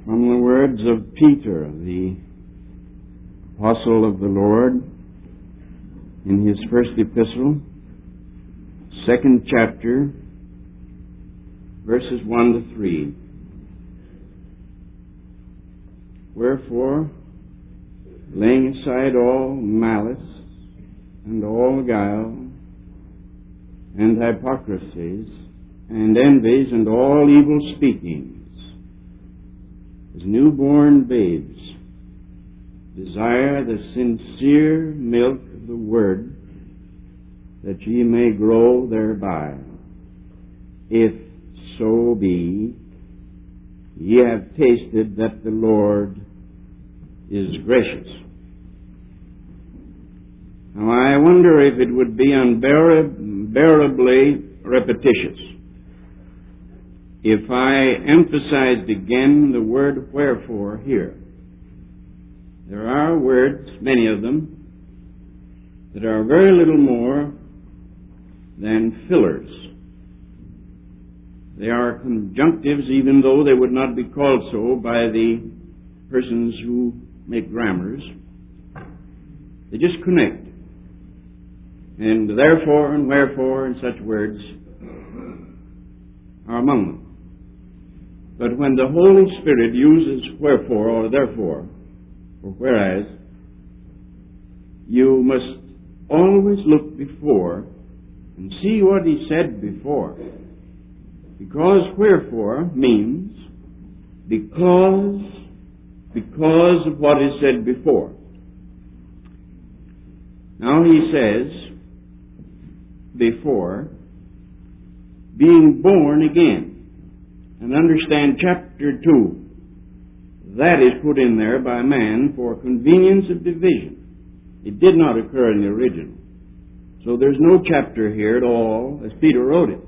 From the words of Peter, the apostle of the Lord, in his first epistle, 2nd chapter, verses 1 to 3. Wherefore, laying aside all malice and all guile and hypocrisies and envies and all evil speakings, as newborn babes, desire the sincere milk of the word, that ye may grow thereby, if so be ye have tasted that the Lord is gracious. Now I wonder if it would be unbearably repetitious if I emphasized again the word wherefore here. There are words, many of them, that are very little more than fillers. They are conjunctives, even though they would not be called so by the persons who make grammars. They just connect. And therefore and wherefore and such words are among them. But when the Holy Spirit uses wherefore or therefore, or whereas, you must always look before and see what he said before. Because wherefore means because of what is said before. Now he says, before, being born again. And understand chapter 2, that is put in there by man for convenience of division. It did not occur in the original. So there's no chapter here at all as Peter wrote it,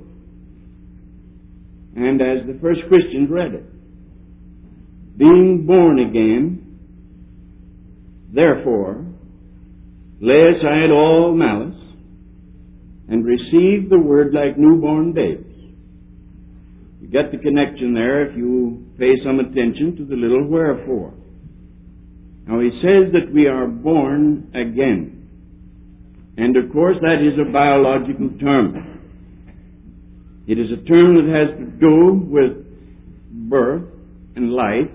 and as the first Christians read it. Being born again, therefore, lay aside all malice, and receive the word like newborn babes. You get the connection there if you pay some attention to the little wherefore. Now he says that we are born again. And of course that is a biological term. It is a term that has to do with birth and life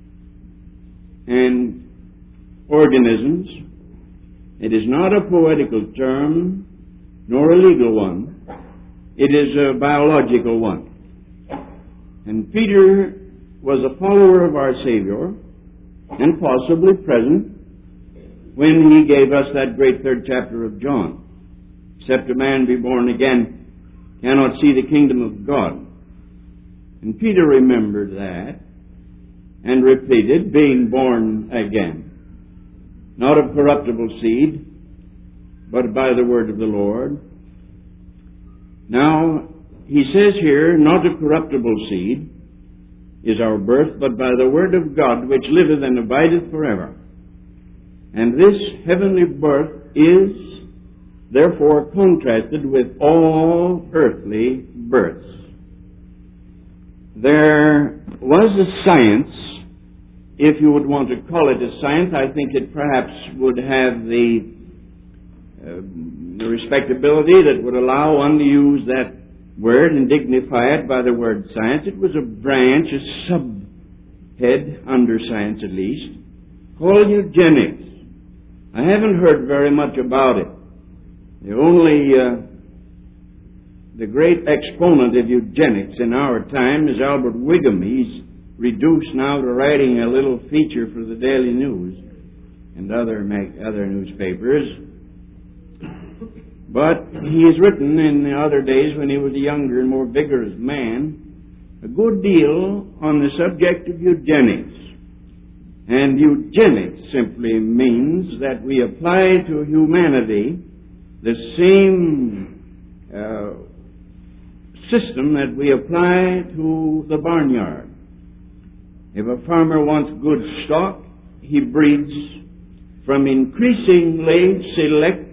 and organisms. It is not a poetical term nor a legal one. It is a biological one. And Peter was a follower of our Savior and possibly present when he gave us that great 3rd chapter of John. Except a man be born again, cannot see the kingdom of God. And Peter remembered that and repeated, being born again, not of corruptible seed, but by the word of the Lord. Now, he says here, not of corruptible seed is our birth, but by the word of God, which liveth and abideth forever. And this heavenly birth is therefore contrasted with all earthly births. There was a science, if you would want to call it a science. I think it perhaps would have the respectability that would allow one to use that word and dignify it by the word science. It was a branch, a subhead under science at least, called eugenics. I haven't heard very much about it. The great exponent of eugenics in our time is Albert Wiggum. He's reduced now to writing a little feature for the Daily News and other newspapers. But he has written in the other days, when he was a younger and more vigorous man, a good deal on the subject of eugenics. And eugenics simply means that we apply to humanity the same system that we apply to the barnyard. If a farmer wants good stock, he breeds from increasingly select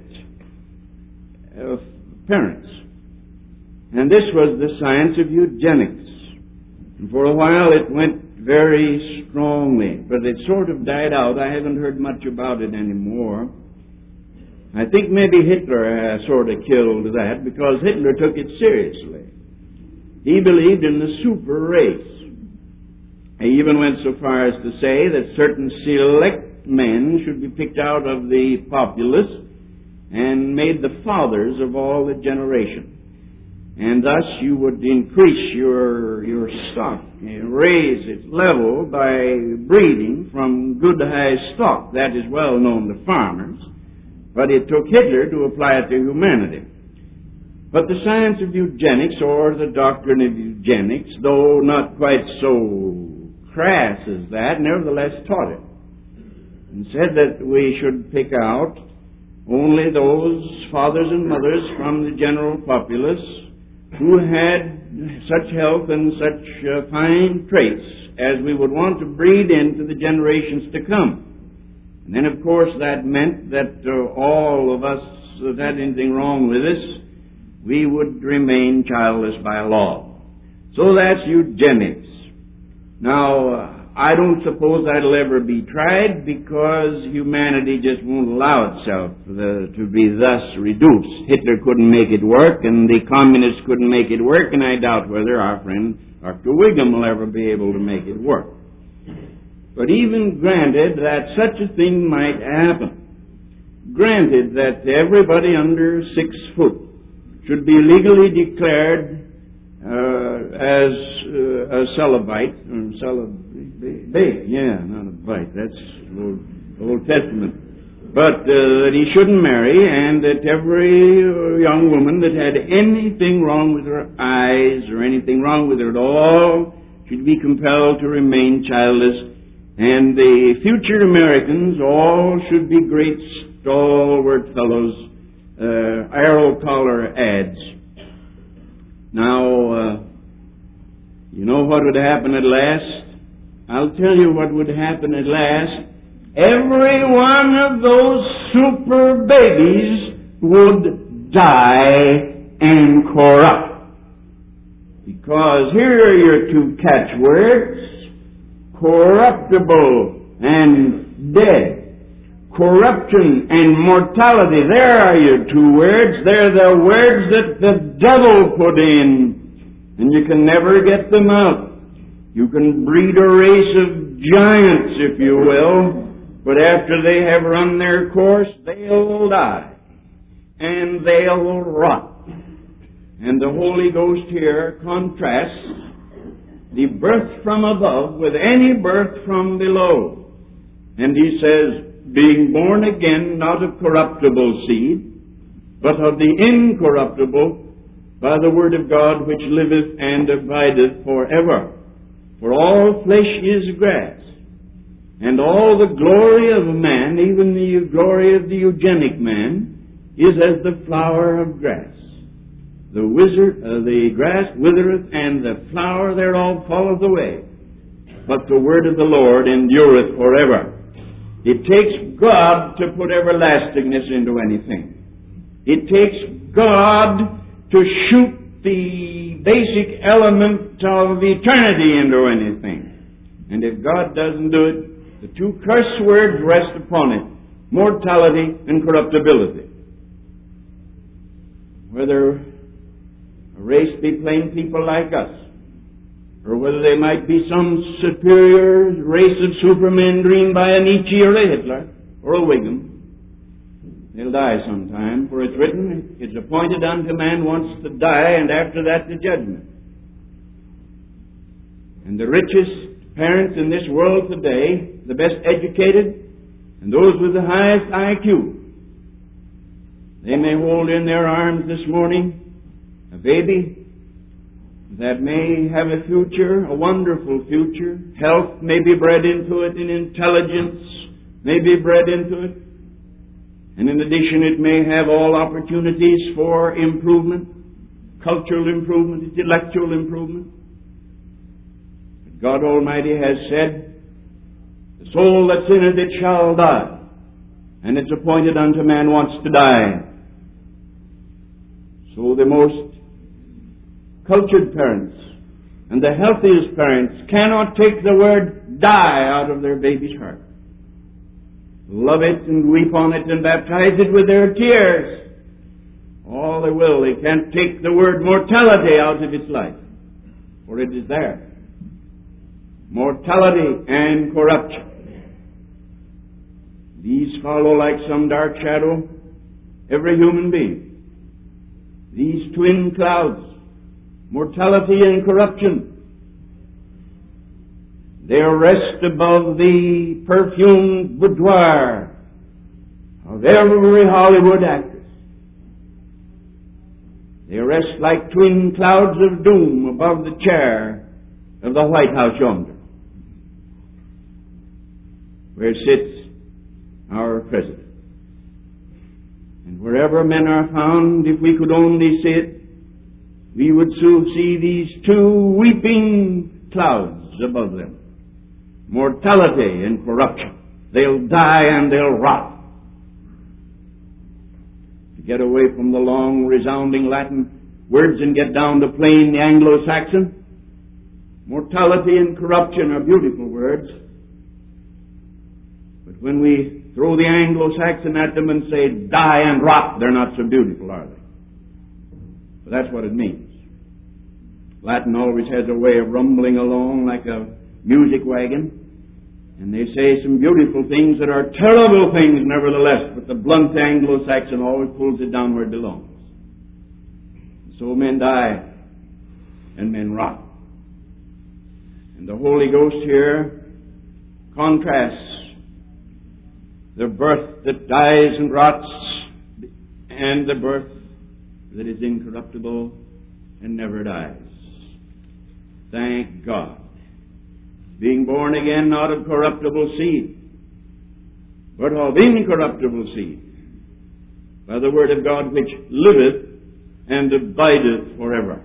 parents. And this was the science of eugenics. And for a while it went very strongly, but it sort of died out. I haven't heard much about it anymore. I think maybe Hitler sort of killed that because Hitler took it seriously. He believed in the super race. He even went so far as to say that certain select men should be picked out of the populace and made the fathers of all the generation. And thus you would increase your stock, raise its level by breeding from good high stock. That is well known to farmers. But it took Hitler to apply it to humanity. But the science of eugenics, or the doctrine of eugenics, though not quite so crass as that, nevertheless taught it. And said that we should pick out only those fathers and mothers from the general populace who had such health and such fine traits as we would want to breed into the generations to come. And then, of course, that meant that all of us that had anything wrong with us, we would remain childless by law. So that's eugenics. Now, I don't suppose that'll ever be tried because humanity just won't allow itself to be thus reduced. Hitler couldn't make it work, and the communists couldn't make it work, and I doubt whether our friend Dr. Wiggum will ever be able to make it work. But even granted that such a thing might happen, granted that everybody under 6 foot should be legally declared as a celibate, not a bite, that's Old Testament. But that he shouldn't marry, and that every young woman that had anything wrong with her eyes or anything wrong with her at all should be compelled to remain childless. And the future Americans all should be great stalwart fellows, arrow collar ads. Now, you know what would happen at last? I'll tell you what would happen at last. Every one of those super babies would die and corrupt. Because here are your 2 catchwords: corruptible and dead. Corruption and mortality, there are your 2 words. They're the words that the devil put in, and you can never get them out. You can breed a race of giants, if you will, but after they have run their course, they'll die, and they'll rot. And the Holy Ghost here contrasts the birth from above with any birth from below. And he says, being born again, not of corruptible seed, but of the incorruptible, by the word of God which liveth and abideth forever. For all flesh is grass, and all the glory of a man, even the glory of the eugenic man, is as the flower of grass. The grass withereth, and the flower thereof falleth away. But the word of the Lord endureth forever. It takes God to put everlastingness into anything. It takes God to shoot the basic element of eternity into anything. And if God doesn't do it, the 2 curse words rest upon it: mortality and corruptibility. Whether a race be plain people like us, or whether they might be some superior race of supermen dreamed by a Nietzsche or a Hitler or a Wiggum, they'll die sometime, for it's written, it's appointed unto man once to die, and after that the judgment. And the richest parents in this world today, the best educated, and those with the highest IQ, they may hold in their arms this morning a baby that may have a future, a wonderful future. Health may be bred into it, and intelligence may be bred into it. And in addition, it may have all opportunities for improvement, cultural improvement, intellectual improvement. But God Almighty has said, the soul that sinneth, it shall die. And it's appointed unto man once to die. So the most cultured parents And the healthiest parents cannot take the word die out of their baby's heart. Love it and weep on it and baptize it with their tears. All they will. They can't take the word mortality out of its life. For it is there. Mortality and corruption. These follow like some dark shadow every human being. These twin clouds, mortality and corruption, they rest above the perfumed boudoir of every Hollywood actress. They rest like twin clouds of doom above the chair of the White House yonder, where sits our president. And wherever men are found, if we could only see it, we would soon see these two weeping clouds above them. Mortality and corruption. They'll die and they'll rot. To get away from the long, resounding Latin words and get down to plain Anglo-Saxon, mortality and corruption are beautiful words. But when we throw the Anglo-Saxon at them and say, die and rot, they're not so beautiful, are they? But that's what it means. Latin always has a way of rumbling along like a music wagon, and they say some beautiful things that are terrible things nevertheless, but the blunt Anglo-Saxon always pulls it down where it belongs. So men die and men rot. And the Holy Ghost here contrasts the birth that dies and rots and the birth that is incorruptible and never dies. Thank God. Being born again not of corruptible seed, but of incorruptible seed, by the word of God which liveth and abideth forever.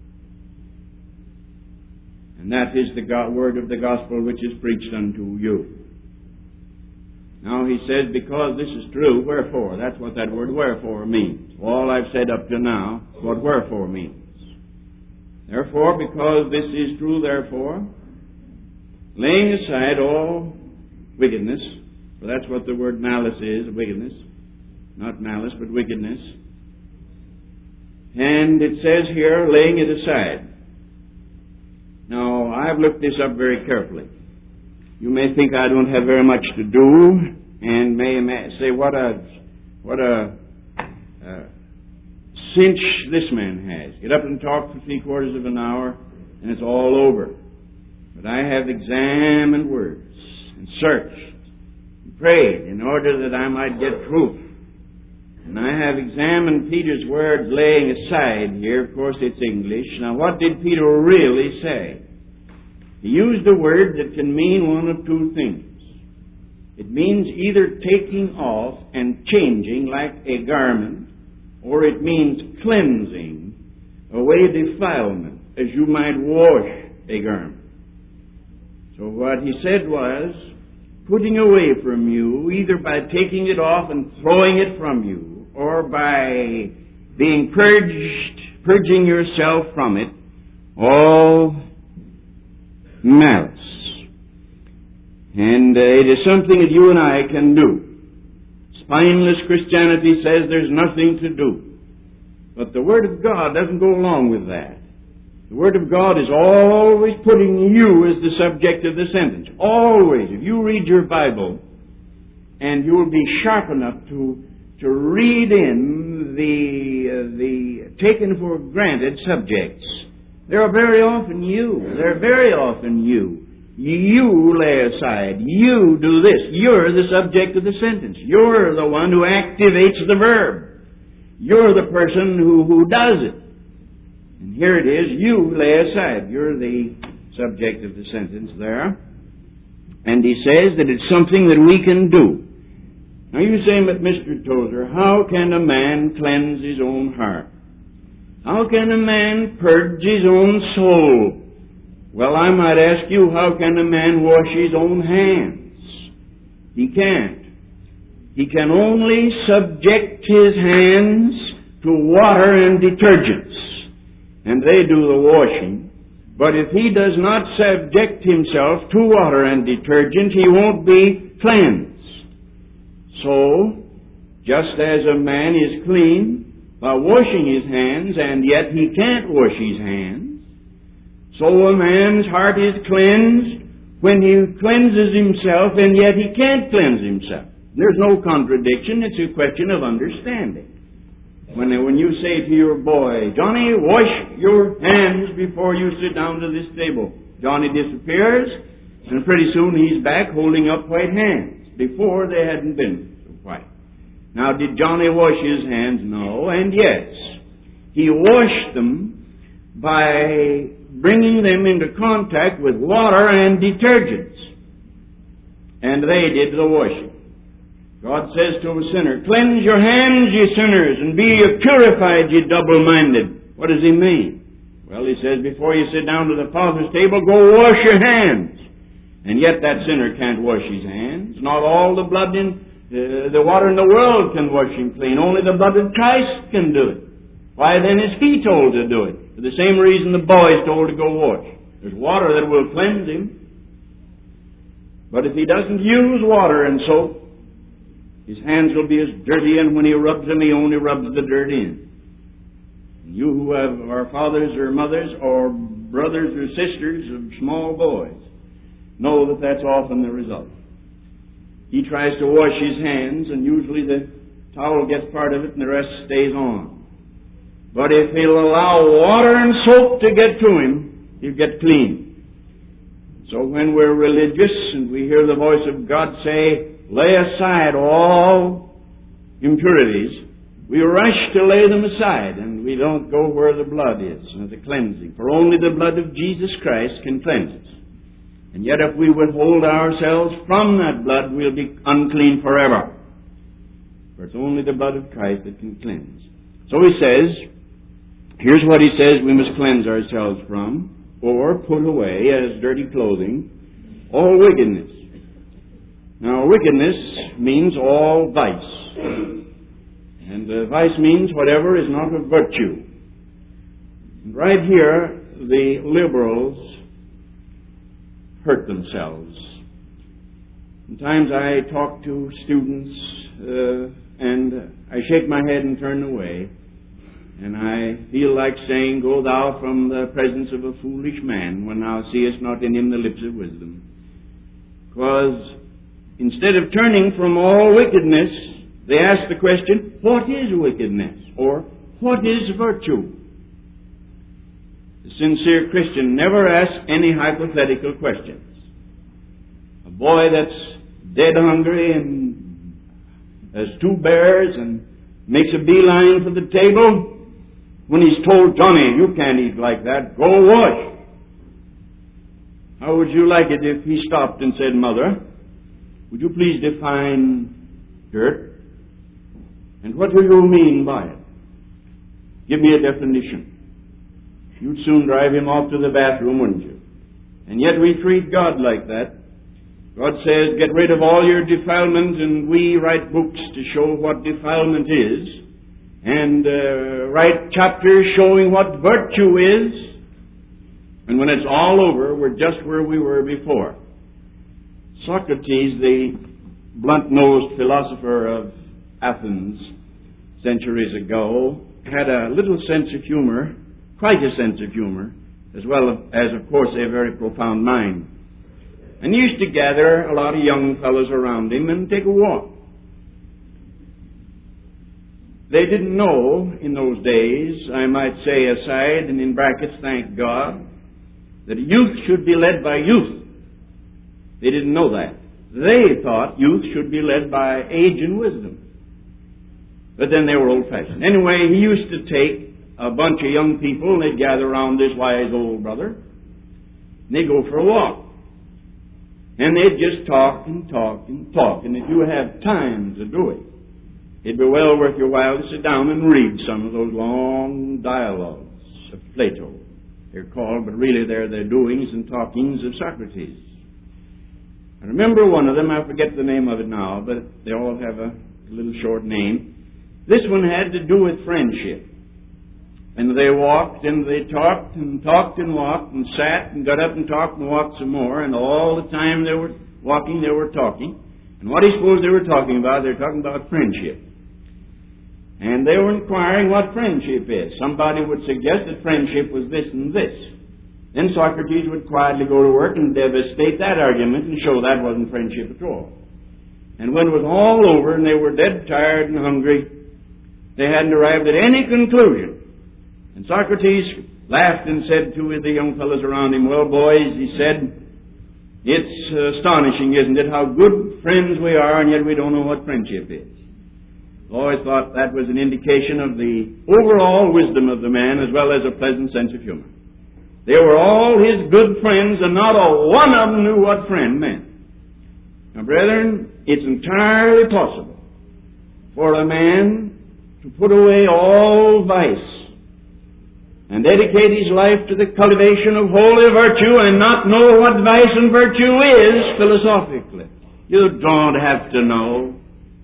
And that is the word of the gospel which is preached unto you. Now he says, because this is true, wherefore? That's what that word wherefore means. All I've said up to now, what wherefore means. Therefore, because this is true, therefore, laying aside all wickedness, for that's what the word malice is, wickedness. Not malice, but wickedness. And it says here, laying it aside. Now, I've looked this up very carefully. You may think I don't have very much to do, and may say, what a cinch this man has. Get up and talk for 3/4 of an hour, and it's all over. But I have examined words, and searched, and prayed, in order that I might get truth. And I have examined Peter's words laying aside here. Of course, it's English. Now, what did Peter really say? He used a word that can mean one of two things. It means either taking off and changing like a garment, or it means cleansing away defilement, as you might wash a garment. So what he said was, putting away from you, either by taking it off and throwing it from you, or by being purging yourself from it, all malice. And it is something that you and I can do. Spineless Christianity says there's nothing to do. But the Word of God doesn't go along with that. The Word of God is always putting you as the subject of the sentence. Always. If you read your Bible, and you'll be sharp enough to read in the taken for granted subjects, they're very often you. They're very often you. You lay aside. You do this. You're the subject of the sentence. You're the one who activates the verb. You're the person who does it. And here it is. You lay aside. You're the subject of the sentence there. And he says that it's something that we can do. Now you say, but Mr. Tozer, how can a man cleanse his own heart? How can a man purge his own soul? Well, I might ask you, how can a man wash his own hands? He can't. He can only subject his hands to water and detergents. And they do the washing. But if he does not subject himself to water and detergent, he won't be cleansed. So, just as a man is clean by washing his hands, and yet he can't wash his hands, so a man's heart is cleansed when he cleanses himself, and yet he can't cleanse himself. There's no contradiction. It's a question of understanding. When you say to your boy, Johnny, wash your hands before you sit down to this table, Johnny disappears, and pretty soon he's back holding up white hands. Before they hadn't been so white. Now, did Johnny wash his hands? No, and yes. He washed them by bringing them into contact with water and detergents. And they did the washing. God says to a sinner, cleanse your hands, ye sinners, and be ye purified, ye double-minded. What does he mean? Well, he says, before you sit down to the Father's table, go wash your hands. And yet that sinner can't wash his hands. Not all the blood in the water in the world can wash him clean. Only the blood of Christ can do it. Why then is he told to do it? For the same reason the boy is told to go wash. There's water that will cleanse him. But if he doesn't use water and soap, his hands will be as dirty, and when he rubs them, he only rubs the dirt in. You who are fathers or mothers or brothers or sisters of small boys know that that's often the result. He tries to wash his hands, and usually the towel gets part of it and the rest stays on. But if he'll allow water and soap to get to him, he'll get clean. So when we're religious and we hear the voice of God say, lay aside all impurities, we rush to lay them aside, and we don't go where the blood is, and the cleansing. For only the blood of Jesus Christ can cleanse us. And yet if we withhold ourselves from that blood, we'll be unclean forever. For it's only the blood of Christ that can cleanse. So he says, here's what he says we must cleanse ourselves from, or put away as dirty clothing, all wickedness. Now, wickedness means all vice. And vice means whatever is not of virtue. And right here, the liberals hurt themselves. Sometimes I talk to students and I shake my head and turn away. And I feel like saying, go thou from the presence of a foolish man, when thou seest not in him the lips of wisdom. Because instead of turning from all wickedness, they ask the question, what is wickedness? Or, what is virtue? The sincere Christian never asks any hypothetical questions. A boy that's dead hungry and has two bears and makes a beeline for the table, when he's told, Johnny, you can't eat like that, go wash. How would you like it if he stopped and said, Mother, would you please define dirt? And what do you mean by it? Give me a definition. You'd soon drive him off to the bathroom, wouldn't you? And yet we treat God like that. God says, get rid of all your defilement, and we write books to show what defilement is, and write chapters showing what virtue is, and when it's all over, we're just where we were before. Socrates, the blunt-nosed philosopher of Athens centuries ago, had a little sense of humor, quite a sense of humor, as well as, of course, a very profound mind. And he used to gather a lot of young fellows around him and take a walk. They didn't know in those days, I might say aside and in brackets, thank God, that youth should be led by youth. They didn't know that. They thought youth should be led by age and wisdom. But then they were old-fashioned. Anyway, he used to take a bunch of young people, and they'd gather around this wise old brother, and they'd go for a walk. And they'd just talk and talk and talk. And if you have time to do it, it'd be well worth your while to sit down and read some of those long dialogues of Plato. They're called, but really they're the doings and talkings of Socrates. I remember one of them, I forget the name of it now, but they all have a little short name. This one had to do with friendship. And they walked and they talked and talked and walked and sat and got up and talked and walked some more. And all the time they were walking, they were talking. And what do you suppose they were talking about? They were talking about friendship. And they were inquiring what friendship is. Somebody would suggest that friendship was this and this. Then Socrates would quietly go to work and devastate that argument and show that wasn't friendship at all. And when it was all over and they were dead tired and hungry, they hadn't arrived at any conclusion. And Socrates laughed and said to the young fellows around him, "Well, boys," he said, "it's astonishing, isn't it, how good friends we are, and yet we don't know what friendship is." I always thought that was an indication of the overall wisdom of the man, as well as a pleasant sense of humor. They were all his good friends, and not a one of them knew what friend meant. Now, brethren, it's entirely possible for a man to put away all vice and dedicate his life to the cultivation of holy virtue and not know what vice and virtue is philosophically. You don't have to know.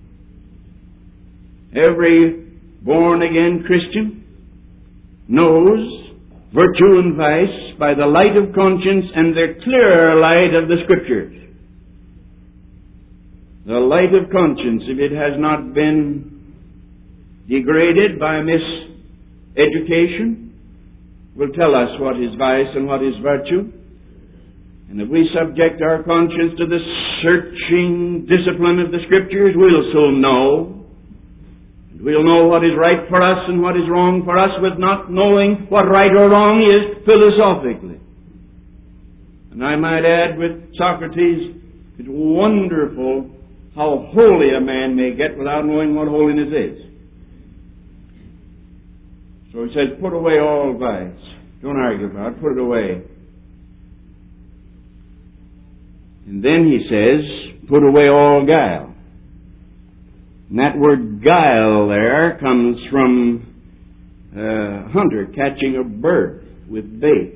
Every born-again Christian knows virtue and vice by the light of conscience and the clear light of the Scriptures. The light of conscience, if it has not been degraded by miseducation, will tell us what is vice and what is virtue. And if we subject our conscience to the searching discipline of the Scriptures, we'll soon know. We'll know what is right for us and what is wrong for us, with not knowing what right or wrong is philosophically. And I might add with Socrates, it's wonderful how holy a man may get without knowing what holiness is. So he says, put away all vice. Don't argue about it. Put it away. And then he says, put away all guile. And that word guile there comes from a hunter catching a bird with bait.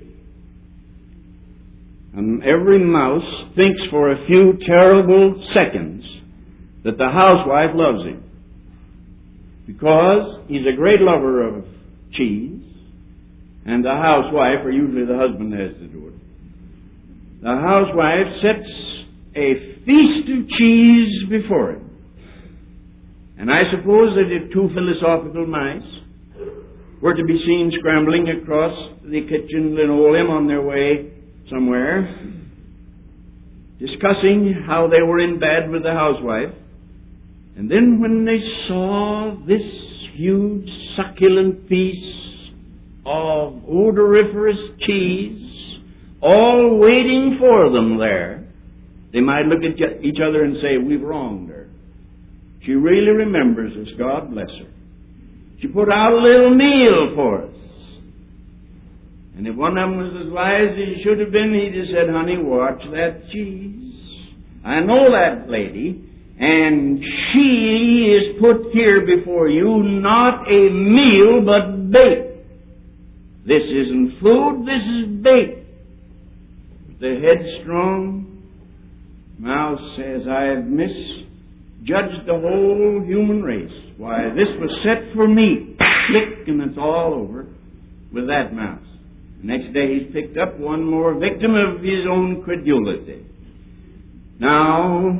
And every mouse thinks for a few terrible seconds that the housewife loves him, because he's a great lover of cheese, and the housewife, or usually the husband, has to do it. The housewife sets a feast of cheese before him. And I suppose that if two philosophical mice were to be seen scrambling across the kitchen linoleum on their way somewhere, discussing how they were in bed with the housewife, and then when they saw this huge succulent piece of odoriferous cheese all waiting for them there, they might look at each other and say, "We've wronged her. She really remembers us, God bless her. She put out a little meal for us." And if one of them was as wise as he should have been, he'd have said, "Honey, watch that cheese. I know that lady, and she is put here before you not a meal but bait. This isn't food, this is bait." The headstrong mouse says, "I have misjudged the whole human race. Why, this was set for me." Click, and it's all over with that mouse. The next day he's picked up one more victim of his own credulity. Now,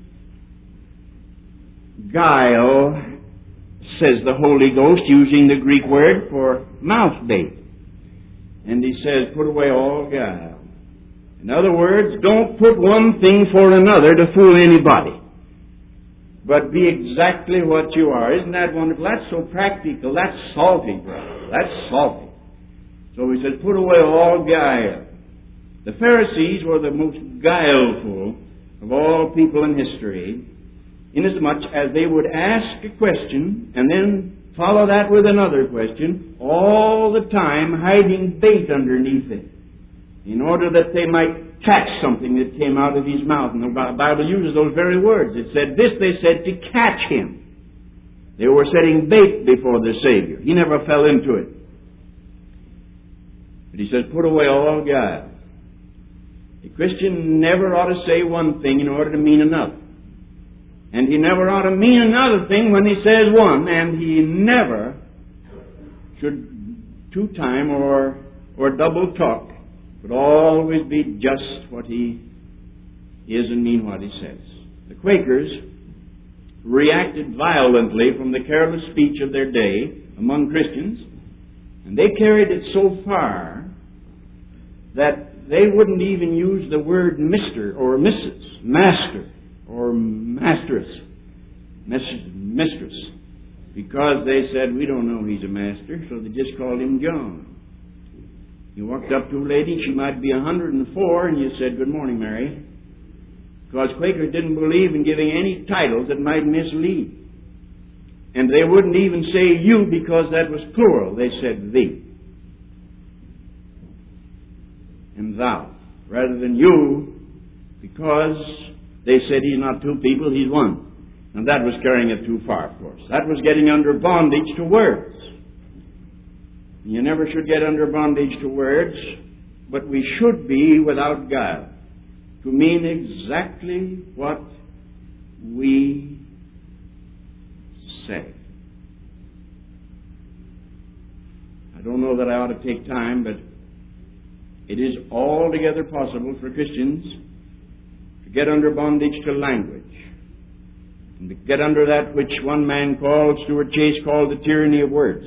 guile, says the Holy Ghost, using the Greek word for mouth bait. And he says, put away all guile. In other words, don't put one thing for another to fool anybody, but be exactly what you are. Isn't that wonderful? That's so practical. That's salty, brother. That's salty. So he says, put away all guile. The Pharisees were the most guileful of all people in history, inasmuch as they would ask a question and then follow that with another question, all the time hiding bait underneath it, in order that they might catch something that came out of his mouth. And the Bible uses those very words. It said this, they said, to catch him. They were setting bait before the Savior. He never fell into it. But he says, put away all guile. A Christian never ought to say one thing in order to mean another. And he never ought to mean another thing when he says one. And he never should two-time or double talk, but always be just what he is and mean what he says. The Quakers reacted violently from the careless speech of their day among Christians, and they carried it so far that they wouldn't even use the word Mr. or Mrs., Master or Masteress, Mistress, because they said, we don't know he's a master, so they just called him John. You walked up to a lady, she might be 104, and you said, good morning, Mary, because Quakers didn't believe in giving any titles that might mislead. And they wouldn't even say you because that was plural. They said thee and thou, rather than you, because they said he's not two people, he's one. And that was carrying it too far, of course. That was getting under bondage to words. You never should get under bondage to words, but we should be without guile, to mean exactly what we say. I don't know that I ought to take time, but it is altogether possible for Christians to get under bondage to language, and to get under that which one man called, Stuart Chase called, the tyranny of words.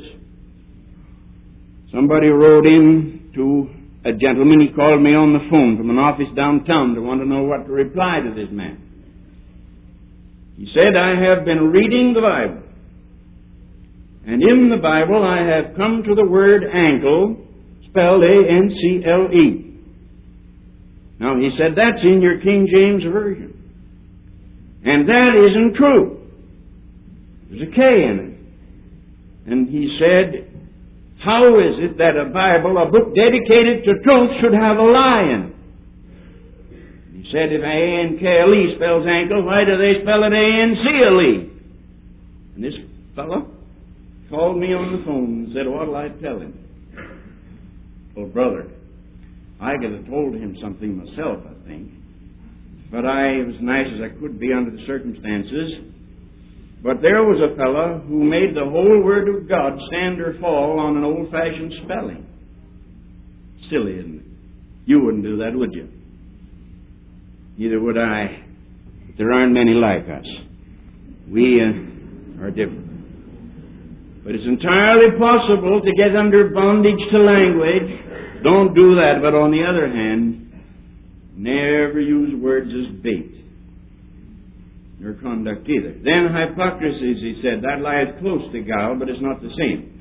Somebody wrote in to a gentleman, he called me on the phone from an office downtown to want to know what to reply to this man. He said, I have been reading the Bible, and in the Bible I have come to the word ankle, spelled A-N-C-L-E. Now, he said, that's in your King James Version. And that isn't true. There's a K in it. And he said, how is it that a Bible, a book dedicated to truth, should have a lie in it? He said, if A-N-K-L-E spells ankle, why do they spell it A-N-C-L-E? And this fellow called me on the phone and said, what'll I tell him? Oh, brother, I could have told him something myself, I think. But I was nice as I could be under the circumstances. But there was a fellow who made the whole Word of God stand or fall on an old-fashioned spelling. Silly, isn't it? You wouldn't do that, would you? Neither would I. But there aren't many like us. We are different. But it's entirely possible to get under bondage to language. Don't do that. But on the other hand, never use words as bait. Nor conduct either. Then hypocrisies, he said, that lies close to guile, but it's not the same.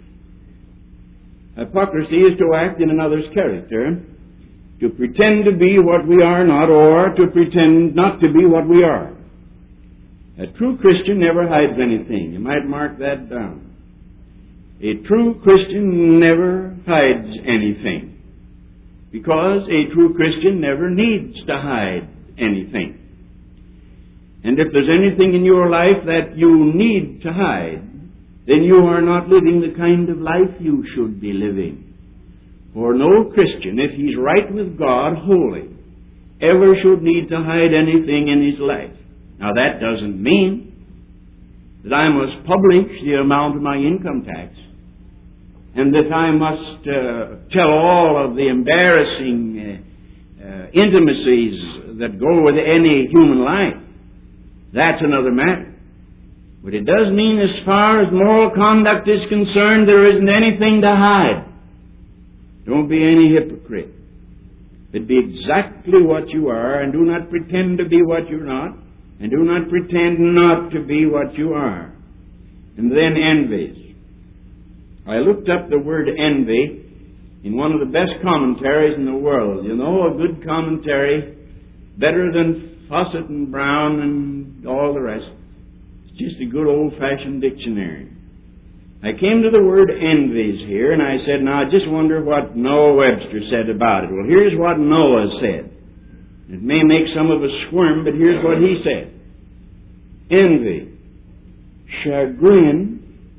Hypocrisy is to act in another's character, to pretend to be what we are not, or to pretend not to be what we are. A true Christian never hides anything. You might mark that down. A true Christian never hides anything, because a true Christian never needs to hide anything. And if there's anything in your life that you need to hide, then you are not living the kind of life you should be living. For no Christian, if he's right with God, holy, ever should need to hide anything in his life. Now that doesn't mean that I must publish the amount of my income tax, and that I must tell all of the embarrassing intimacies that go with any human life. That's another matter. But it does mean, as far as moral conduct is concerned, there isn't anything to hide. Don't be any hypocrite. But be exactly what you are, and do not pretend to be what you're not, and do not pretend not to be what you are. And then envies. I looked up the word envy in one of the best commentaries in the world. You know, a good commentary, better than Fawcett and Brown and all the rest. It's just a good old-fashioned dictionary. I came to the word envies here, and I said, now I just wonder what Noah Webster said about it. Well, here's what Noah said. It may make some of us squirm, but here's what he said. Envy, chagrin,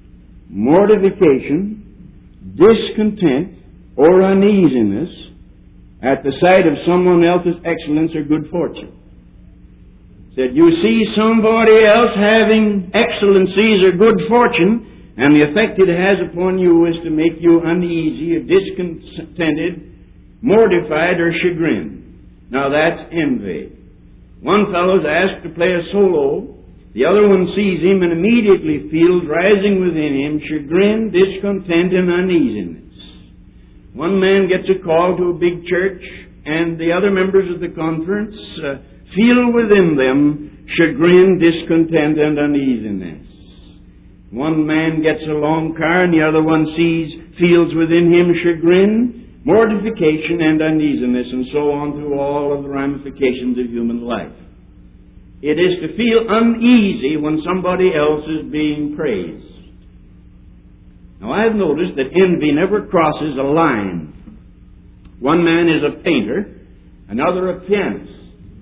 mortification, discontent, or uneasiness at the sight of someone else's excellence or good fortune. Said, you see somebody else having excellencies or good fortune, And the effect it has upon you is to make you uneasy, discontented, mortified, or chagrined. Now that's envy. One fellow's asked to play a solo. The other one sees him and immediately feels rising within him chagrin, discontent, and uneasiness. One man gets a call to a big church, and the other members of the conference feel within them chagrin, discontent, and uneasiness. One man gets a long car, and the other one feels within him chagrin, mortification, and uneasiness, and so on through all of the ramifications of human life. It is to feel uneasy when somebody else is being praised. Now, I've noticed that envy never crosses a line. One man is a painter, another a pianist.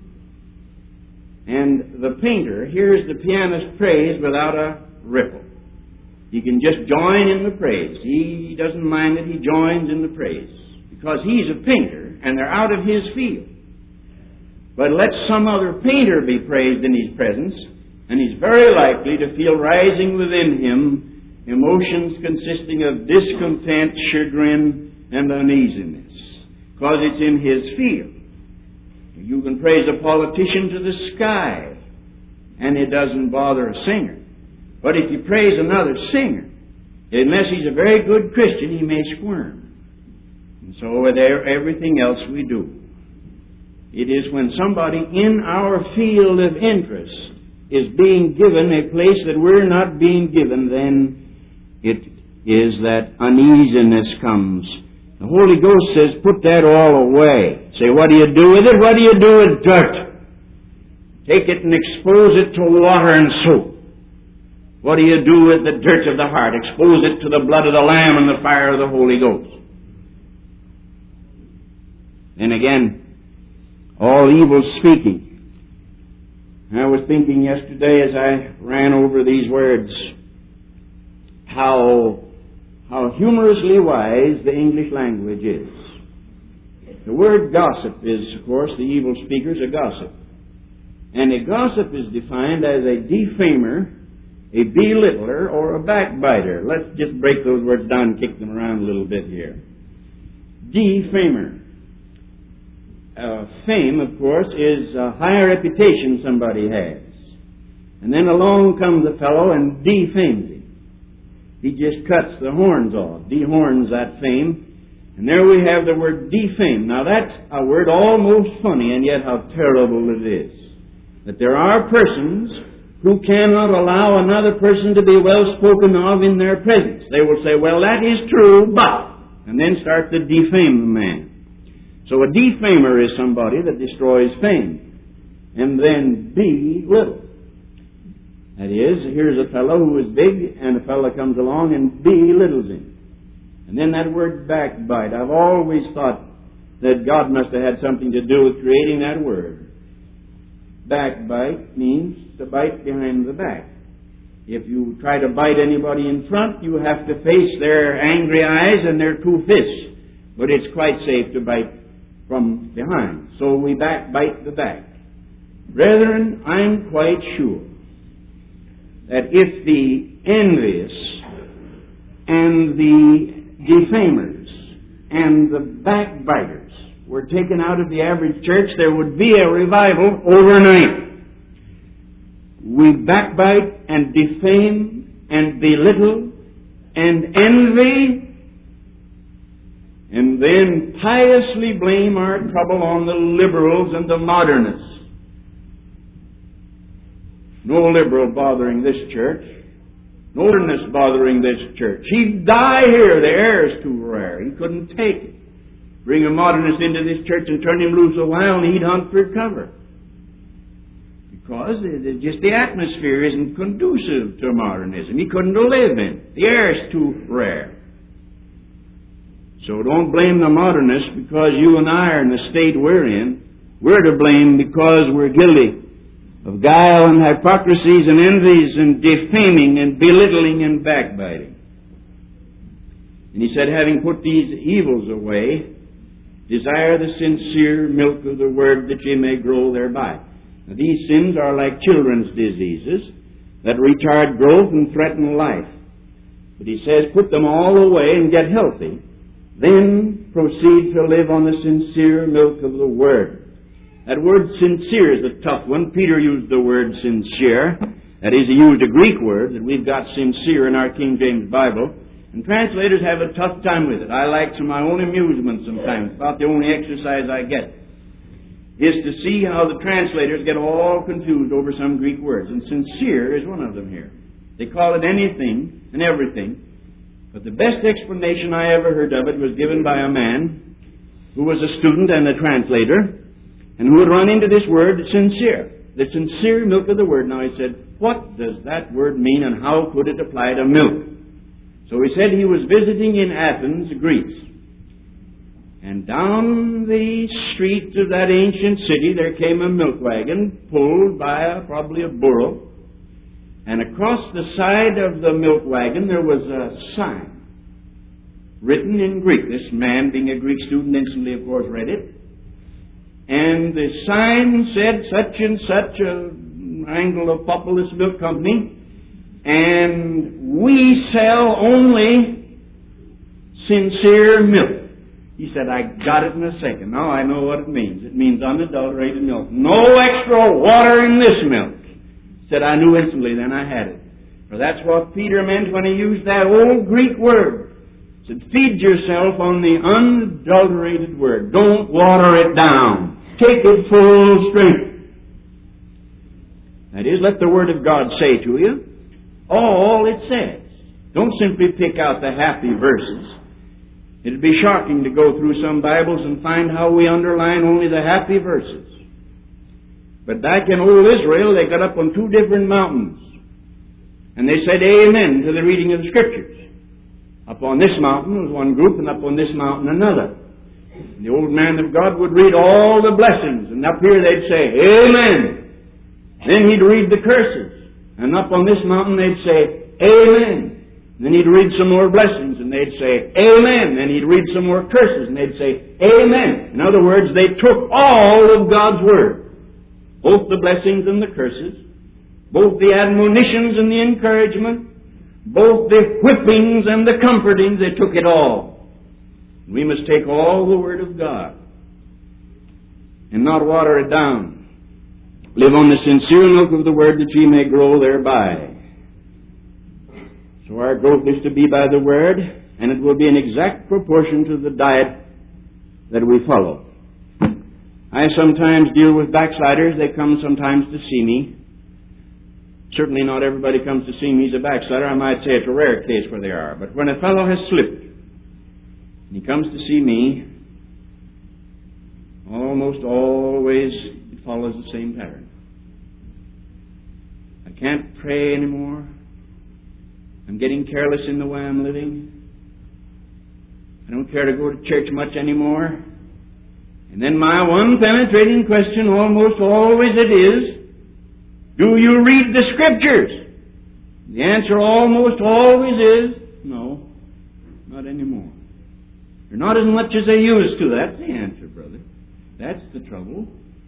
And the painter hears the pianist praise without a ripple. He can just join in the praise. He doesn't mind it. He joins in the praise. Because he's a painter, and they're out of his field. But let some other painter be praised in his presence, and he's very likely to feel rising within him emotions consisting of discontent, chagrin, and uneasiness. Because it's in his field. You can praise a politician to the sky, and it doesn't bother a singer. But if you praise another singer, unless he's a very good Christian, he may squirm. And so with everything else we do. It is when somebody in our field of interest is being given a place that we're not being given, then it is that uneasiness comes. The Holy Ghost says, put that all away. Say, what do you do with it? What do you do with dirt? Take it and expose it to water and soap. What do you do with the dirt of the heart? Expose it to the blood of the Lamb and the fire of the Holy Ghost. Then again, all evil speaking. I was thinking yesterday as I ran over these words, how humorously wise the English language is. The word gossip is, of course, the evil speaker's a gossip. And a gossip is defined as a defamer, a belittler, or a backbiter. Let's just break those words down and kick them around a little bit here. Defamer. Fame, of course, is a high reputation somebody has. And then along comes the fellow and defames him. He just cuts the horns off, dehorns that fame. And there we have the word defame. Now that's a word almost funny, and yet how terrible it is. That there are persons who cannot allow another person to be well spoken of in their presence. They will say, well, that is true, but, and then start to defame the man. So a defamer is somebody that destroys fame. And then belittle. That is, here's a fellow who is big, and a fellow comes along and belittles him. And then that word backbite. I've always thought that God must have had something to do with creating that word. Backbite means to bite behind the back. If you try to bite anybody in front, you have to face their angry eyes and their two fists. But it's quite safe to bite from behind. So we backbite the back. Brethren, I'm quite sure that if the envious and the defamers and the backbiters were taken out of the average church, there would be a revival overnight. We backbite and defame and belittle and envy, and then piously blame our trouble on the liberals and the modernists. No liberal bothering this church. No modernist bothering this church. He'd die here. The air is too rare. He couldn't take it. Bring a modernist into this church and turn him loose a while and he'd hunt for cover. Because just the atmosphere isn't conducive to modernism. He couldn't live in. The air is too rare. So don't blame the modernists because you and I are in the state we're in. We're to blame because we're guilty of guile and hypocrisies and envies and defaming and belittling and backbiting. And he said, having put these evils away, desire the sincere milk of the word that ye may grow thereby. Now, these sins are like children's diseases that retard growth and threaten life. But he says, put them all away and get healthy. Then proceed to live on the sincere milk of the Word. That word sincere is a tough one. Peter used the word sincere. That is, he used a Greek word that we've got sincere in our King James Bible. And translators have a tough time with it. I like to my own amusement sometimes. About the only exercise I get is to see how the translators get all confused over some Greek words. And sincere is one of them here. They call it anything and everything. But the best explanation I ever heard of it was given by a man who was a student and a translator, and who had run into this word, sincere. The sincere milk of the Word. Now he said, what does that word mean, and how could it apply to milk? So he said he was visiting in Athens, Greece. And down the street of that ancient city there came a milk wagon pulled by probably a burro. And across the side of the milk wagon there was a sign written in Greek. This man, being a Greek student, instantly, of course, read it. And the sign said, such and such an Anglo-Populous Milk Company, and we sell only sincere milk. He said, I got it in a second. Now I know what it means. It means unadulterated milk. No extra water in this milk. He said, I knew instantly, then I had it. For that's what Peter meant when he used that old Greek word. He said, feed yourself on the unadulterated word. Don't water it down. Take it full strength. That is, let the Word of God say to you all it says. Don't simply pick out the happy verses. It would be shocking to go through some Bibles and find how we underline only the happy verses. But back in old Israel, they got up on two different mountains. And they said amen to the reading of the Scriptures. Up on this mountain was one group, and up on this mountain another. And the old man of God would read all the blessings, and up here they'd say, amen. Then he'd read the curses. And up on this mountain they'd say, amen. Then he'd read some more blessings, and they'd say, amen. Then he'd read some more curses, and they'd say, amen. In other words, they took all of God's Word. Both the blessings and the curses, both the admonitions and the encouragement, both the whippings and the comfortings, they took it all. We must take all the Word of God and not water it down. Live on the sincere milk of the Word that ye may grow thereby. So our growth is to be by the Word, and it will be in exact proportion to the diet that we follow. I sometimes deal with backsliders. They come sometimes to see me. Certainly not everybody comes to see me as a backslider. I might say it's a rare case where they are. But when a fellow has slipped, and he comes to see me, almost always it follows the same pattern. I can't pray anymore. I'm getting careless in the way I'm living. I don't care to go to church much anymore. And then my one penetrating question almost always it is, do you read the Scriptures? The answer almost always is, no, not anymore. They're not as much as they used to. That's the answer, brother. That's the trouble.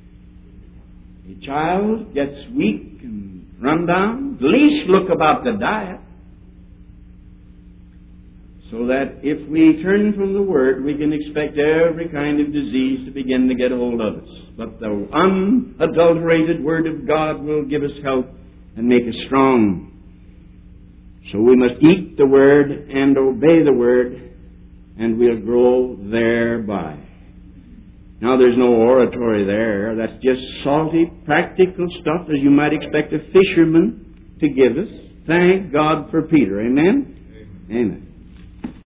A child gets weak and run down. At least look about the diet. So that if we turn from the Word, we can expect every kind of disease to begin to get a hold of us. But the unadulterated Word of God will give us health and make us strong. So we must eat the Word and obey the Word, and we'll grow thereby. Now there's no oratory there. That's just salty, practical stuff as you might expect a fisherman to give us. Thank God for Peter. Amen? Amen.